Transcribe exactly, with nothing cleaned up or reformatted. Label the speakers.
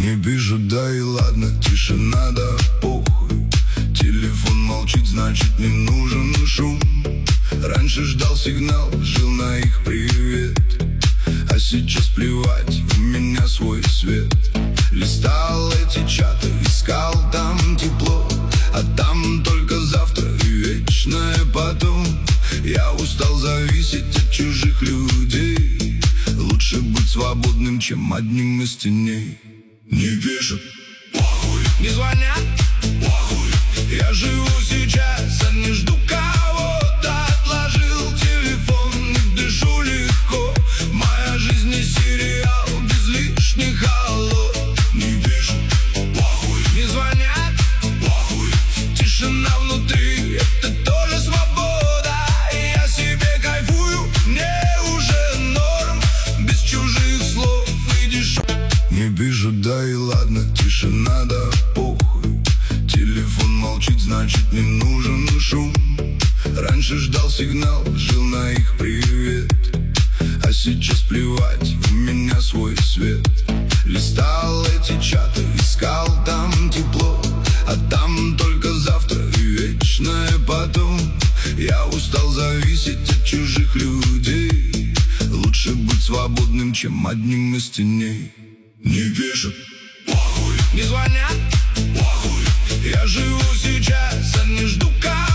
Speaker 1: Не бежу, да и ладно, тишина, да похуй. Телефон молчит, значит не нужен шум. Раньше ждал сигнал, жил на их привет, а сейчас плевать, у меня свой свет. Листал эти чаты, искал там тепло, а там только завтра и вечное потом. Я устал зависеть от чужих людей. Лучше быть свободным, чем одним из теней. Не пишут, похуй, не звонят, похуй. Я живу сейчас, а не жду кого-то. Отложил телефон, не дышу легко. Моя жизнь не сериал, без лишних алло. Не пишут, похуй, не звонят, похуй. Тишина внутри, это тоже свобода. И я себе кайфую, мне уже норм. Без чужих слов и дешев. Не бежу, да и ладно, тишина, да похуй. Телефон молчит, значит не нужен шум. Раньше ждал сигнал, жил на их привет, а сейчас плевать, у меня свой свет. Листал эти чаты, искал там тепло, а там только завтра и вечное потом. Я устал зависеть от чужих людей. Лучше быть свободным, чем одним из теней. Не пишут, похуй, не звонят, похуй. Я живу сейчас, а не жду кого.